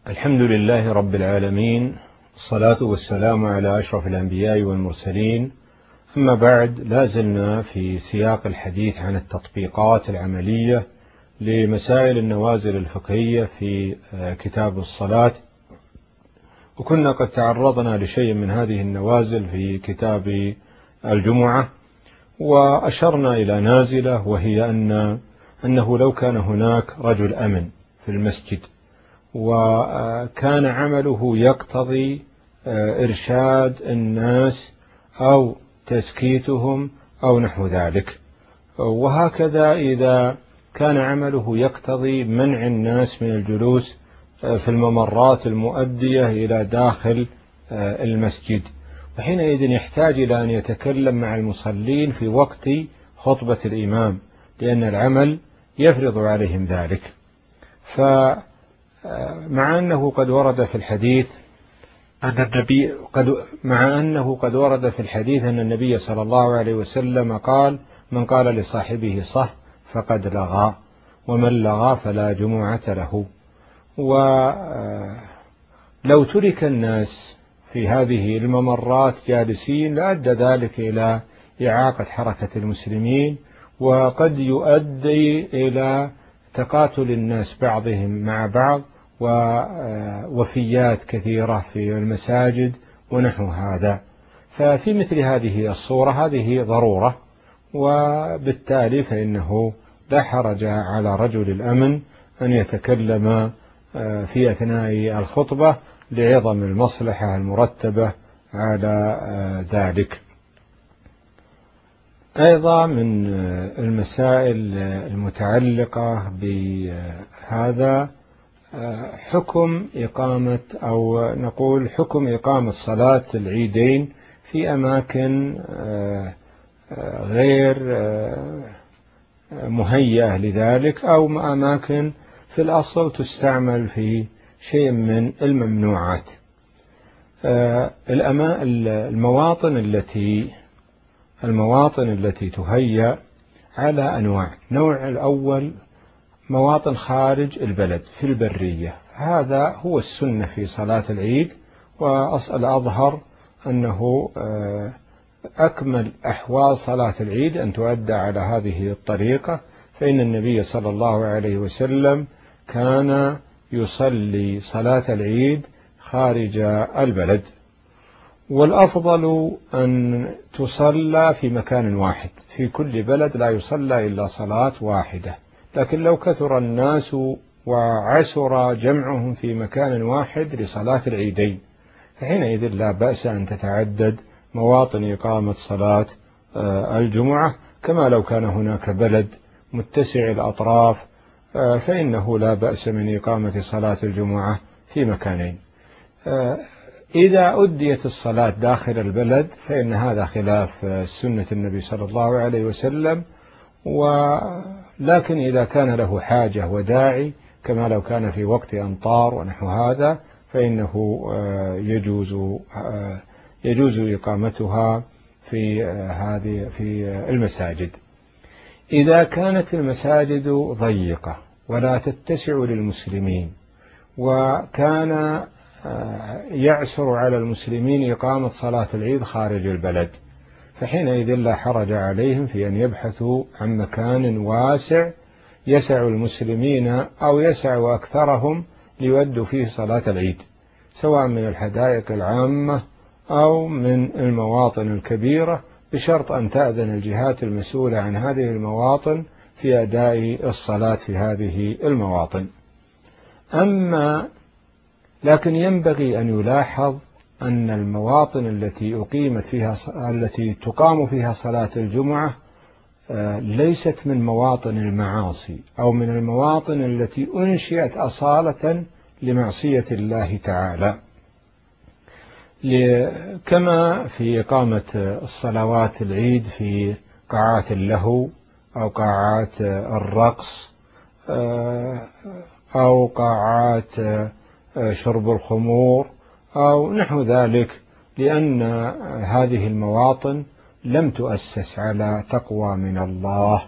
الحمد لله رب العالمين، الصلاة والسلام على أشرف الأنبياء والمرسلين. أما بعد، لا زلنا في سياق الحديث عن التطبيقات العملية لمسائل النوازل الفقهية في كتاب الصلاة، وكنا قد تعرضنا لشيء من هذه النوازل في كتاب الجمعة، وأشرنا إلى نازلة، وهي أنه لو كان هناك رجل أمن في المسجد وكان عمله يقتضي إرشاد الناس أو تزكيتهم أو نحو ذلك، وهكذا إذا كان عمله يقتضي منع الناس من الجلوس في الممرات المؤدية إلى داخل المسجد، وحينئذ يحتاج إلى أن يتكلم مع المصلين في وقت خطبة الإمام، لأن العمل يفرض عليهم ذلك. مع أنه قد ورد في الحديث أن النبي صلى الله عليه وسلم قال: من قال لصاحبه صح فقد لغى، ومن لغى فلا جمعة له. ولو ترك الناس في هذه الممرات جالسين لأدى ذلك إلى إعاقة حركة المسلمين، وقد يؤدي إلى تقاتل الناس بعضهم مع بعض ووفيات كثيرة في المساجد ونحو هذا. ففي مثل هذه الصورة هذه ضرورة، وبالتالي فإنه لا حرج على رجل الأمن أن يتكلم في أثناء الخطبة لعظم المصلحة المرتبة على ذلك. أيضا من المسائل المتعلقة بهذا حكم إقامة صلاة العيدين في أماكن غير مهيئة لذلك، أو أماكن في الأصل تستعمل في شيء من الممنوعات. المواطن التي تهيأ على أنواع. النوع الأول مواطن خارج البلد في البرية، هذا هو السنة في صلاة العيد، والأظهر أنه أكمل أحوال صلاة العيد أن تؤدى على هذه الطريقة، فإن النبي صلى الله عليه وسلم كان يصلي صلاة العيد خارج البلد. والأفضل أن تصلى في مكان واحد في كل بلد، لا يصلى إلا صلاة واحدة. لكن لو كثر الناس وعسر جمعهم في مكان واحد لصلاة العيدين، فحينئذ لا بأس أن تتعدد مواطن إقامة صلاة الجمعة، كما لو كان هناك بلد متسع الأطراف فإنه لا بأس من إقامة صلاة الجمعة في مكانين. إذا أديت الصلاة داخل البلد فإن هذا خلاف سنة النبي صلى الله عليه وسلم، ولكن إذا كان له حاجة وداعي كما لو كان في وقت أمطار ونحو هذا فإنه يجوز إقامتها في المساجد. إذا كانت المساجد ضيقة ولا تتسع للمسلمين، وكان يعسر على المسلمين إقامة صلاة العيد خارج البلد، فحينئذ لا حرج عليهم في أن يبحثوا عن مكان واسع يسع المسلمين أو يسع أكثرهم ليؤدوا فيه صلاة العيد، سواء من الحدائق العامة أو من المواطن الكبيرة، بشرط أن تأذن الجهات المسؤولة عن هذه المواطن في أداء الصلاة في هذه المواطن. لكن ينبغي أن يلاحظ أن المواطن التي تقام فيها صلاة الجمعة ليست من مواطن المعاصي أو من المواطن التي أنشئت أصالة لمعصية الله تعالى، كما في إقامة الصلوات العيد في قاعات اللهو أو قاعات الرقص أو قاعات شرب الخمور أو نحو ذلك، لأن هذه المواطن لم تؤسس على تقوى من الله.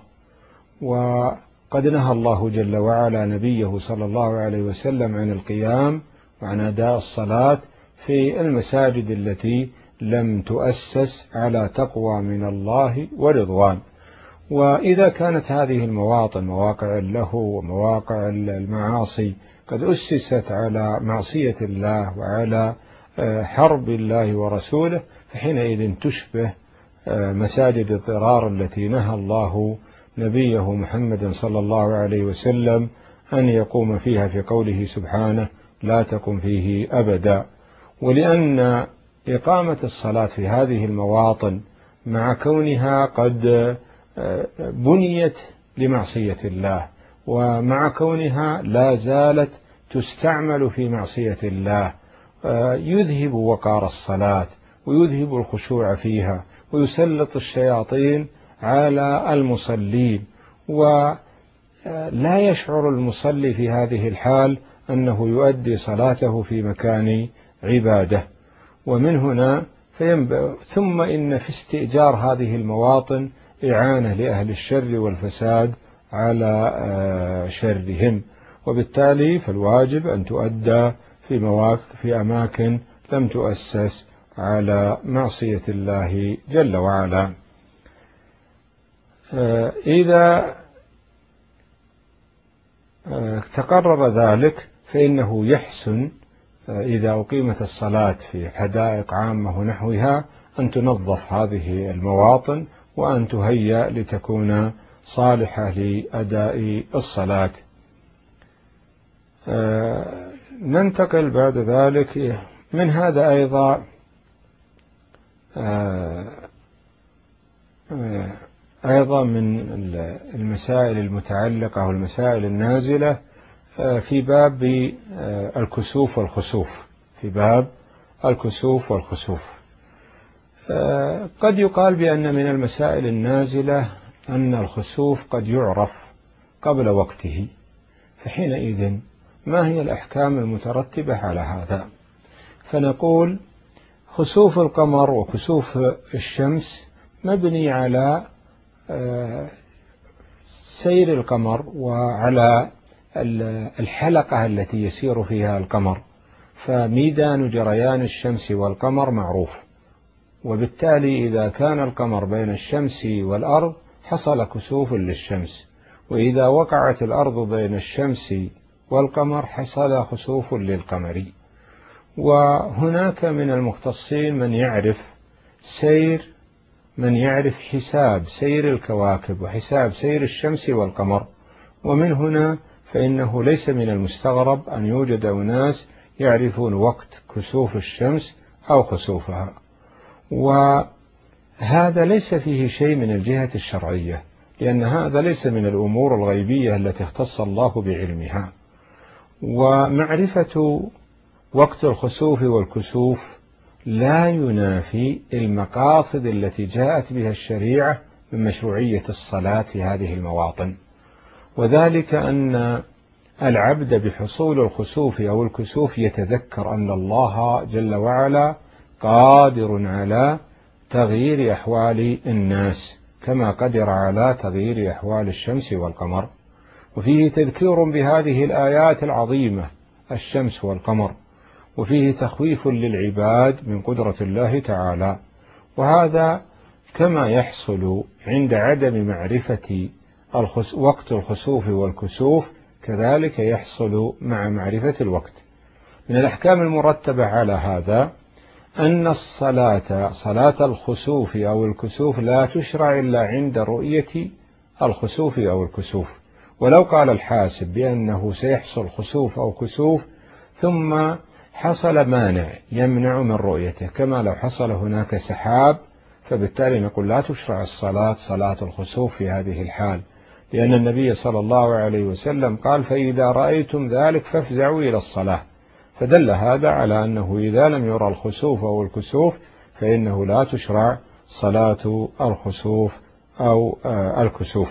وقد نهى الله جل وعلا نبيه صلى الله عليه وسلم عن القيام وعن أداء الصلاة في المساجد التي لم تؤسس على تقوى من الله ورضوان. وإذا كانت هذه المواطن مواقع اللهو ومواقع المعاصي قد أسست على معصية الله وعلى حرب الله ورسوله، فحينئذ تشبه مساجد الضرار التي نهى الله نبيه محمد صلى الله عليه وسلم أن يقوم فيها في قوله سبحانه: لا تقم فيه أبدا. ولأن إقامة الصلاة في هذه المواطن مع كونها قد بنيت لمعصية الله، ومع كونها لا زالت تستعمل في معصية الله، يذهب وقار الصلاة ويذهب الخشوع فيها، ويسلط الشياطين على المصلين، ولا يشعر المصلي في هذه الحال أنه يؤدي صلاته في مكان عبادة. ومن هنا ثم إن في استئجار هذه المواطن إعانة لأهل الشر والفساد على شرهم، وبالتالي فالواجب أن تؤدى في أماكن لم تؤسس على معصية الله جل وعلا. إذا تقرر ذلك فإنه يحسن إذا أقيمت الصلاة في حدائق عامة ونحوها أن تنظف هذه المواطن وأن تهيأ لتكون صالحة لأداء الصلاة. ننتقل بعد ذلك من هذا أيضا من المسائل المتعلقة والمسائل النازلة في باب الكسوف والخسوف. في باب الكسوف والخسوف قد يقال بأن من المسائل النازلة أن الخسوف قد يعرف قبل وقته، فحينئذ ما هي الأحكام المترتبة على هذا؟ فنقول خسوف القمر وكسوف الشمس مبني على سير القمر وعلى الحلقة التي يسير فيها القمر، فميدان جريان الشمس والقمر معروف، وبالتالي إذا كان القمر بين الشمس والأرض حصل كسوف للشمس، وإذا وقعت الأرض بين الشمس والقمر حصل خسوف للقمر. وهناك من المختصين من يعرف حساب سير الكواكب وحساب سير الشمس والقمر، ومن هنا فإنه ليس من المستغرب أن يوجد أناس يعرفون وقت كسوف الشمس أو خسوفها، وهذا ليس فيه شيء من الجهة الشرعية، لأن هذا ليس من الأمور الغيبية التي اختص الله بعلمها. ومعرفة وقت الخسوف والكسوف لا ينافي المقاصد التي جاءت بها الشريعة من مشروعية الصلاة في هذه المواطن، وذلك أن العبد بحصول الخسوف أو الكسوف يتذكر أن الله جل وعلا قادر على تغيير أحوال الناس كما قدر على تغيير أحوال الشمس والقمر، وفيه تذكير بهذه الآيات العظيمة الشمس والقمر، وفيه تخويف للعباد من قدرة الله تعالى. وهذا كما يحصل عند عدم معرفة وقت الخسوف والكسوف كذلك يحصل مع معرفة الوقت. من الأحكام المرتبة على هذا أن صلاة الخسوف أو الكسوف لا تشرع إلا عند رؤية الخسوف أو الكسوف، ولو قال الحاسب بأنه سيحصل خسوف أو كسوف ثم حصل مانع يمنع من رؤيته، كما لو حصل هناك سحاب، فبالتالي نقول لا تشرع صلاة الخسوف في هذه الحال، لأن النبي صلى الله عليه وسلم قال: فإذا رأيتم ذلك فافزعوا إلى الصلاة، فدل هذا على أنه إذا لم يرى الخسوف أو الكسوف فإنه لا تشرع صلاة الخسوف أو الكسوف.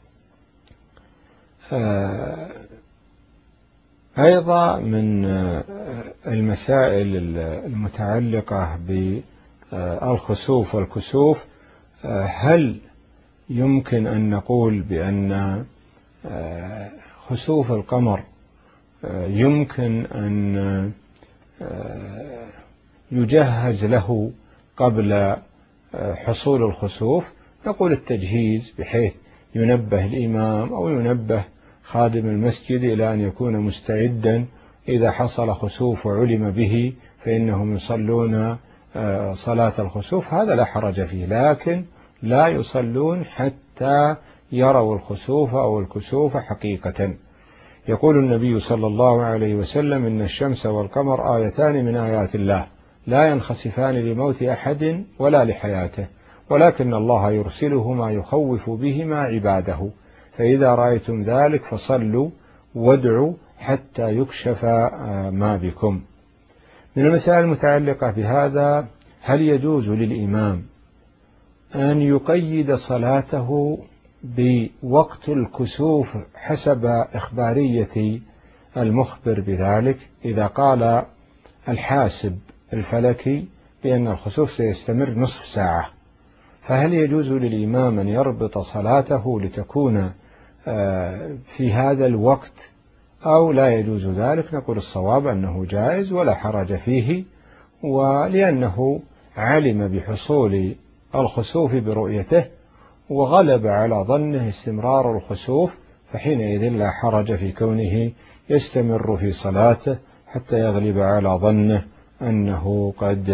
أيضا من المسائل المتعلقة بالخسوف والكسوف، هل يمكن أن نقول بأن خسوف القمر يمكن أن يجهز له قبل حصول الخسوف، نقول التجهيز بحيث ينبه الإمام أو ينبه خادم المسجد إلى أن يكون مستعدا إذا حصل خسوف وعلم به فإنهم يصلون صلاة الخسوف، هذا لا حرج فيه، لكن لا يصلون حتى يروا الخسوف أو الكسوف حقيقة. يقول النبي صلى الله عليه وسلم: إن الشمس والقمر آيتان من آيات الله لا ينخسفان لموت أحد ولا لحياته، ولكن الله يرسلهما يخوف بهما عباده، فإذا رأيتم ذلك فصلوا وادعوا حتى يكشف ما بكم. من المسائل المتعلقة بهذا: هل يجوز للإمام أن يقيد صلاته بوقت الكسوف حسب إخبارية المخبر بذلك؟ إذا قال الحاسب الفلكي بأن الخسوف سيستمر نصف ساعة، فهل يجوز للإمام أن يربط صلاته لتكون في هذا الوقت أو لا يجوز ذلك؟ نقول الصواب أنه جائز ولا حرج فيه، ولأنه علم بحصول الخسوف برؤيته وغلب على ظنه استمرار الخسوف، فحينئذ لا حرج في كونه يستمر في صلاته حتى يغلب على ظنه أنه قد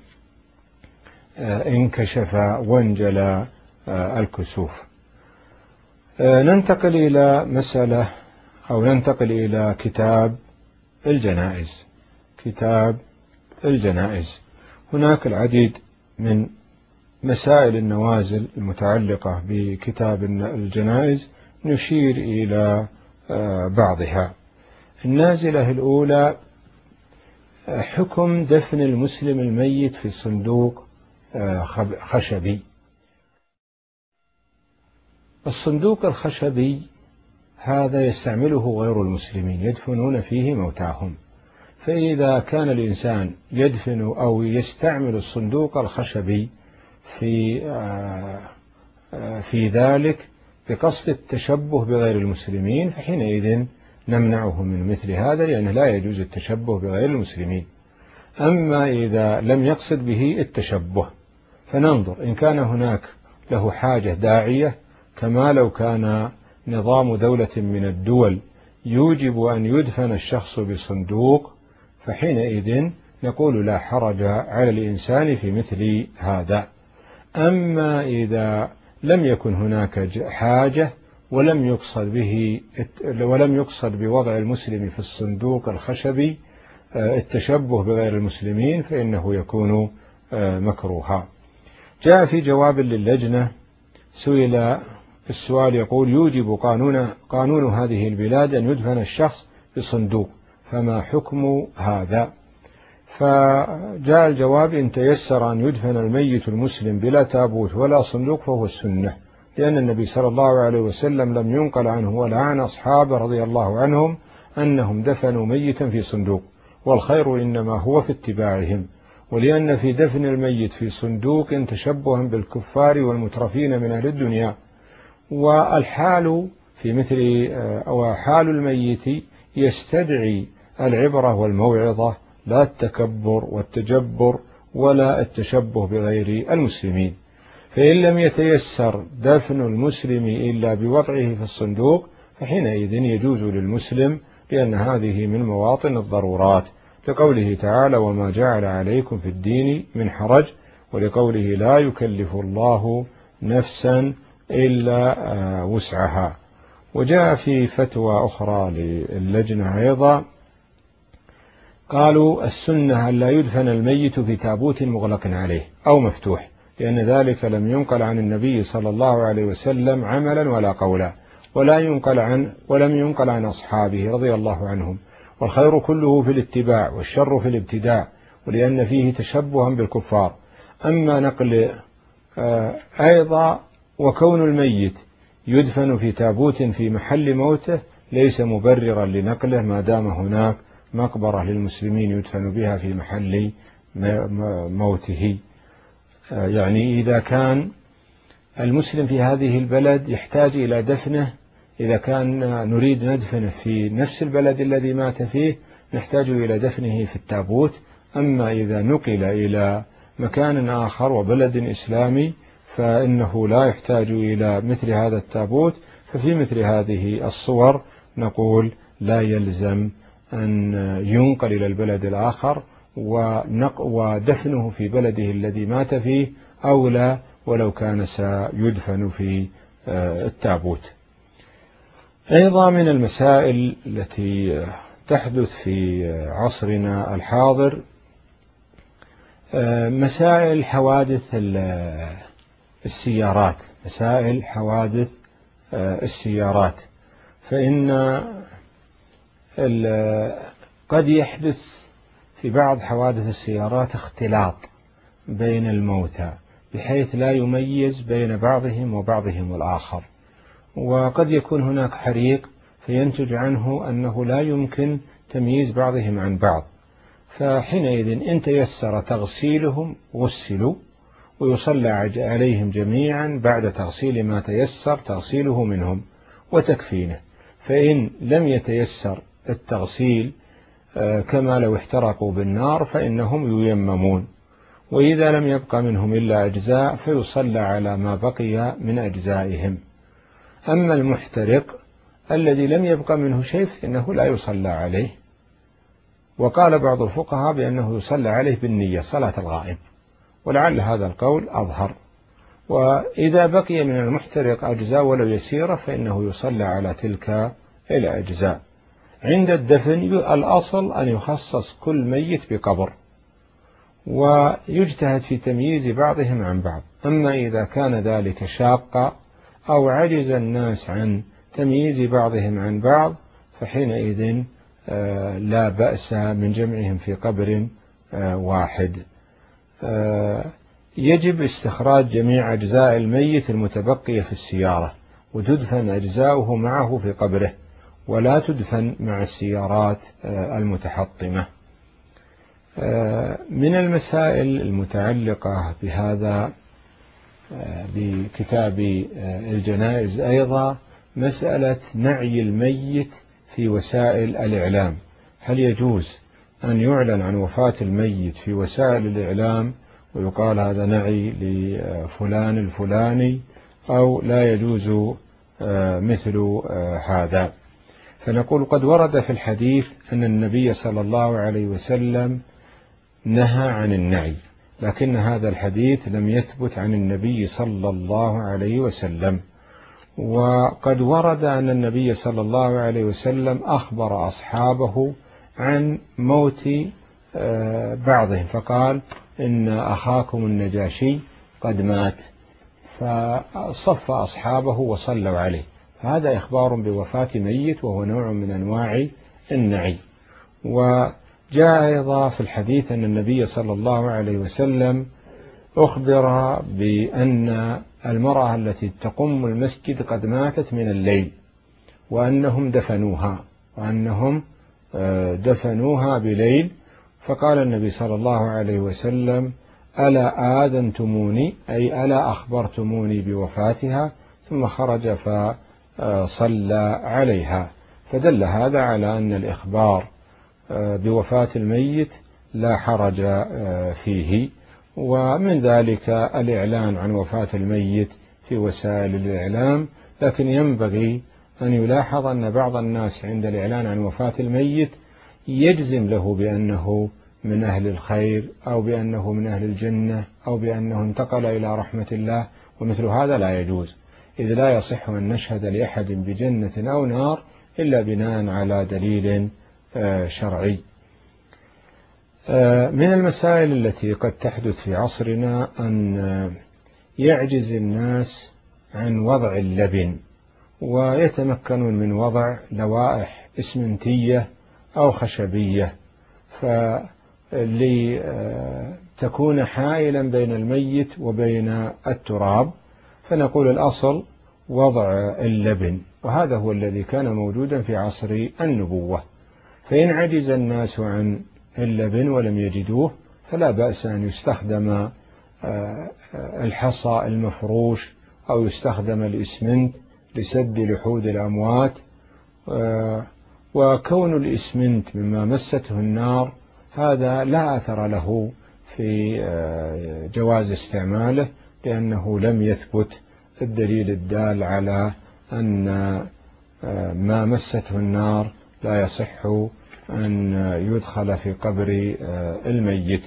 انكشف وانجلى الكسوف. ننتقل إلى مسألة أو ننتقل إلى كتاب الجنائز. كتاب الجنائز هناك العديد من مسائل النوازل المتعلقة بكتاب الجنائز، نشير إلى بعضها. النازلة الأولى: حكم دفن المسلم الميت في صندوق خشبي. الصندوق الخشبي هذا يستعمله غير المسلمين، يدفنون فيه موتاهم، فإذا كان الإنسان يدفن أو يستعمل الصندوق الخشبي في ذلك بقصد التشبه بغير المسلمين، فحينئذ نمنعه من مثل هذا، لأنه لا يجوز التشبه بغير المسلمين. أما إذا لم يقصد به التشبه فننظر إن كان هناك له حاجة داعية، كما لو كان نظام دولة من الدول يوجب أن يدفن الشخص بصندوق، فحينئذ نقول لا حرج على الإنسان في مثل هذا. أما إذا لم يكن هناك حاجة ولم يقصد بوضع المسلم في الصندوق الخشبي التشبه بغير المسلمين، فإنه يكون مكروها. جاء في جواب للجنة سئل السؤال يقول: يوجب قانون هذه البلاد أن يدفن الشخص بصندوق، فما حكم هذا؟ فجاء الجواب: إن تيسر أن يدفن الميت المسلم بلا تابوت ولا صندوق فهو السنة، لأن النبي صلى الله عليه وسلم لم ينقل عنه ولا عن أصحابه رضي الله عنهم أنهم دفنوا ميتا في صندوق، والخير إنما هو في اتباعهم، ولأن في دفن الميت في صندوق تشبها بالكفار والمترفين من أهل الدنيا، والحال في مثل أو حال الميت يستدعي العبرة والموعظة، لا التكبر والتجبر ولا التشبه بغير المسلمين. فإن لم يتيسر دفن المسلم إلا بوضعه في الصندوق فحينئذ يجوز للمسلم، لأن هذه من مواطن الضرورات، لقوله تعالى: وما جعل عليكم في الدين من حرج، ولقوله: لا يكلف الله نفسا إلا وسعها. وجاء في فتوى أخرى للجنة أيضا قالوا: السنة أن لا يدفن الميت في تابوت مغلق عليه أو مفتوح، لأن ذلك لم ينقل عن النبي صلى الله عليه وسلم عملا ولا قولا، ولم ينقل عن أصحابه رضي الله عنهم، والخير كله في الاتباع والشر في الابتداع، ولأن فيه تشبها بالكفار. أما نقل أيضا وكون الميت يدفن في تابوت في محل موته ليس مبررا لنقله ما دام هناك مقبرة للمسلمين يدفن بها في محل موته. يعني إذا كان المسلم في هذه البلد يحتاج إلى دفنه، إذا كان نريد ندفنه في نفس البلد الذي مات فيه نحتاج إلى دفنه في التابوت. أما إذا نقل إلى مكان آخر وبلد إسلامي فإنه لا يحتاج إلى مثل هذا التابوت. ففي مثل هذه الصور نقول لا يلزم أن ينقل إلى البلد الآخر، ودفنه في بلده الذي مات فيه أولى ولو كان سيدفن في التابوت. أيضا من المسائل التي تحدث في عصرنا الحاضر مسائل حوادث السيارات، مسائل حوادث السيارات. فإن قد يحدث في بعض حوادث السيارات اختلاط بين الموتى بحيث لا يميز بين بعضهم وبعضهم الآخر، وقد يكون هناك حريق فينتج عنه أنه لا يمكن تمييز بعضهم عن بعض. فحينئذ إن تيسر تغسيلهم غسلوا ويصلى عليهم جميعا بعد تغسيل ما تيسر تغسيله منهم وتكفينه. فإن لم يتيسر التغسيل كما لو احترقوا بالنار فإنهم ييممون، وإذا لم يبقى منهم إلا أجزاء فيصلى على ما بقي من أجزائهم. أما المحترق الذي لم يبقى منه شيء فإنه لا يصلى عليه. وقال بعض الفقهاء بأنه يصلى عليه بالنية صلاة الغائب، ولعل هذا القول أظهر. وإذا بقي من المحترق أجزاء ولو يسيرة فإنه يصلى على تلك الأجزاء. عند الدفن الأصل أن يخصص كل ميت بقبر ويجتهد في تمييز بعضهم عن بعض. أما إذا كان ذلك شاقا أو عجز الناس عن تمييز بعضهم عن بعض فحينئذ لا بأس من جمعهم في قبر واحد. يجب استخراج جميع أجزاء الميت المتبقية في السيارة وتدفن أجزاؤه معه في قبره، ولا تدفن مع السيارات المتحطمة. من المسائل المتعلقة بهذا بكتاب الجنائز أيضا مسألة نعي الميت في وسائل الإعلام. هل يجوز أن يعلن عن وفاة الميت في وسائل الإعلام ويقال هذا نعي لفلان الفلاني، أو لا يجوز مثل هذا؟ فنقول قد ورد في الحديث أن النبي صلى الله عليه وسلم نهى عن النعي، لكن هذا الحديث لم يثبت عن النبي صلى الله عليه وسلم. وقد ورد أن النبي صلى الله عليه وسلم أخبر أصحابه عن موت بعضهم فقال إن أخاكم النجاشي قد مات، فصف أصحابه وصلوا عليه. هذا إخبار بوفاة ميت وهو نوع من أنواع النعي. وجاء أيضا في الحديث أن النبي صلى الله عليه وسلم أخبر بأن المرأة التي تقم المسجد قد ماتت من الليل وأنهم دفنوها بليل، فقال النبي صلى الله عليه وسلم ألا آذنتموني أي ألا أخبرتموني بوفاتها، ثم خرج فصلى عليها. فدل هذا على أن الإخبار بوفاة الميت لا حرج فيه. ومن ذلك الإعلان عن وفاة الميت في وسائل الإعلام، لكن ينبغي أن يلاحظ أن بعض الناس عند الإعلان عن وفاة الميت يجزم له بأنه من أهل الخير أو بأنه من أهل الجنة أو بأنه انتقل إلى رحمة الله، ومثل هذا لا يجوز، إذ لا يصح أن نشهد لأحد بجنة أو نار إلا بناء على دليل شرعي. من المسائل التي قد تحدث في عصرنا أن يعجز الناس عن وضع اللبن ويتمكنون من وضع لوائح إسمنتية أو خشبية لتكون حائلا بين الميت وبين التراب. فنقول الأصل وضع اللبن، وهذا هو الذي كان موجودا في عصر النبوة. فإن عجز الناس عن اللبن ولم يجدوه فلا بأس أن يستخدم الحصى المفروش أو يستخدم الإسمنت لسد لحود الأموات، وكون الإسمنت مما مسته النار هذا لا أثر له في جواز استعماله، لأنه لم يثبت الدليل الدال على أن ما مسته النار لا يصح أن يدخل في قبر الميت.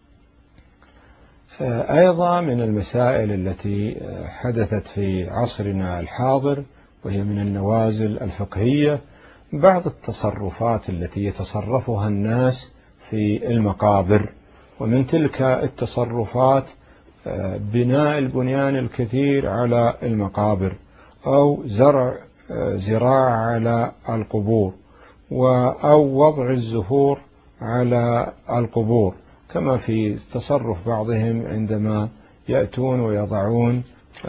أيضا من المسائل التي حدثت في عصرنا الحاضر وهي من النوازل الفقهية بعض التصرفات التي يتصرفها الناس في المقابر، ومن تلك التصرفات بناء البنيان الكثير على المقابر أو زراعة على القبور أو وضع الزهور على القبور، كما في تصرف بعضهم عندما يأتون ويضعون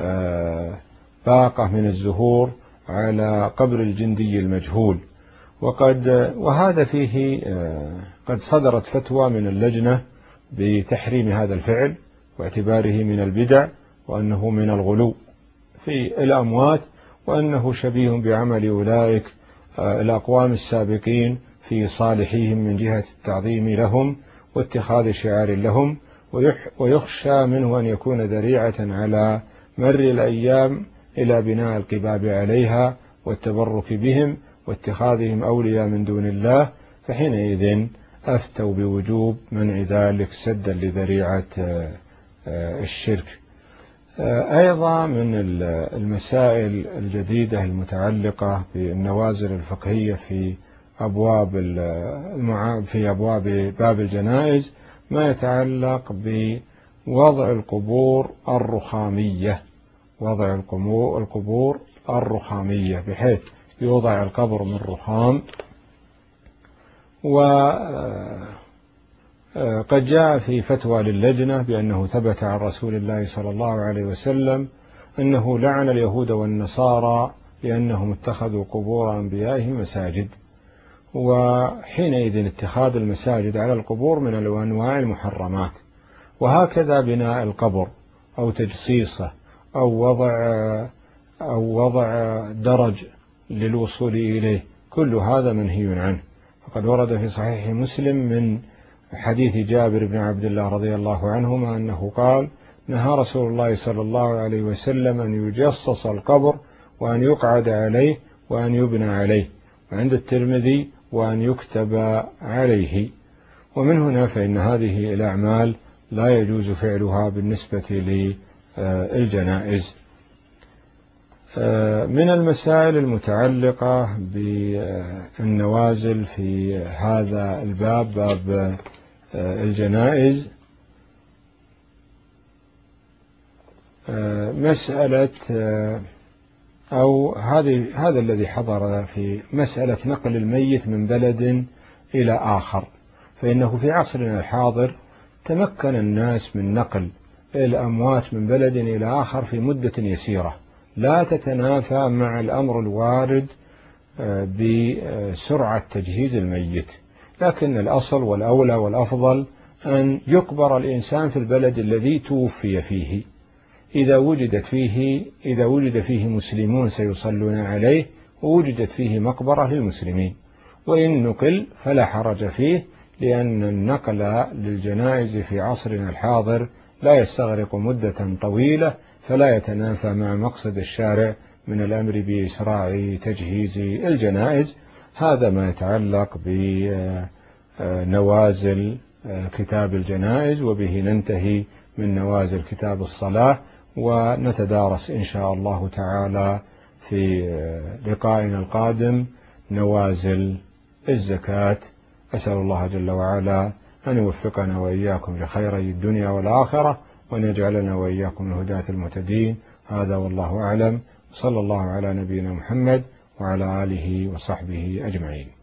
باقة من الزهور على قبر الجندي المجهول. وهذا فيه قد صدرت فتوى من اللجنة بتحريم هذا الفعل واعتباره من البدع، وأنه من الغلو في الأموات، وأنه شبيه بعمل أولئك الأقوام السابقين في صالحيهم من جهة التعظيم لهم واتخاذ شعار لهم، ويخشى منه أن يكون ذريعة على مر الأيام إلى بناء القباب عليها والتبرك بهم واتخاذهم أولياء من دون الله، فحينئذ أفتوا بوجوب منع ذلك سدا لذريعة الشرك. أيضا من المسائل الجديدة المتعلقة بالنوازل الفقهية في أبواب باب الجنائز ما يتعلق بوضع القبور الرخامية، وضع القبور الرخامية بحيث يوضع القبر من رخام. وقد جاء في فتوى للجنة بأنه ثبت عن رسول الله صلى الله عليه وسلم أنه لعن اليهود والنصارى لأنهم اتخذوا قبور أنبيائهم مساجد، وحينئذ اتخاذ المساجد على القبور من أنواع المحرمات. وهكذا بناء القبر أو تجصيصه أو وضع درج للوصول إليه، كل هذا منهي عنه. فقد ورد في صحيح مسلم من حديث جابر بن عبد الله رضي الله عنهما أنه قال: نهى رسول الله صلى الله عليه وسلم أن يجصص القبر وأن يقعد عليه وأن يبنى عليه، وعند الترمذي وأن يكتب عليه. ومن هنا فإن هذه الأعمال لا يجوز فعلها بالنسبة للجنائز. من المسائل المتعلقة بالنوازل في هذا الباب، باب الجنائز، مسألة أو هذا الذي حضر في مسألة نقل الميت من بلد إلى آخر. فإنه في عصرنا الحاضر تمكن الناس من نقل الأموات من بلد إلى آخر في مدة يسيرة لا تتنافى مع الأمر الوارد بسرعة تجهيز الميت، لكن الأصل والأولى والأفضل أن يقبر الإنسان في البلد الذي توفي فيه، إذا وجد فيه مسلمون سيصلون عليه ووجدت فيه مقبرة للمسلمين. وإن نقل فلا حرج فيه، لأن النقل للجنائز في عصرنا الحاضر لا يستغرق مدة طويلة، فلا يتنافى مع مقصد الشارع من الأمر بإسراع تجهيز الجنائز. هذا ما يتعلق بنوازل كتاب الجنائز، وبه ننتهي من نوازل كتاب الصلاة، ونتدارس إن شاء الله تعالى في لقائنا القادم نوازل الزكاة. أسأل الله جل وعلا أن يوفقنا وإياكم لخيري الدنيا والآخرة، وأن يجعلنا وإياكم الهداة المهتدين. هذا والله أعلم، صلى الله على نبينا محمد وعلى آله وصحبه أجمعين.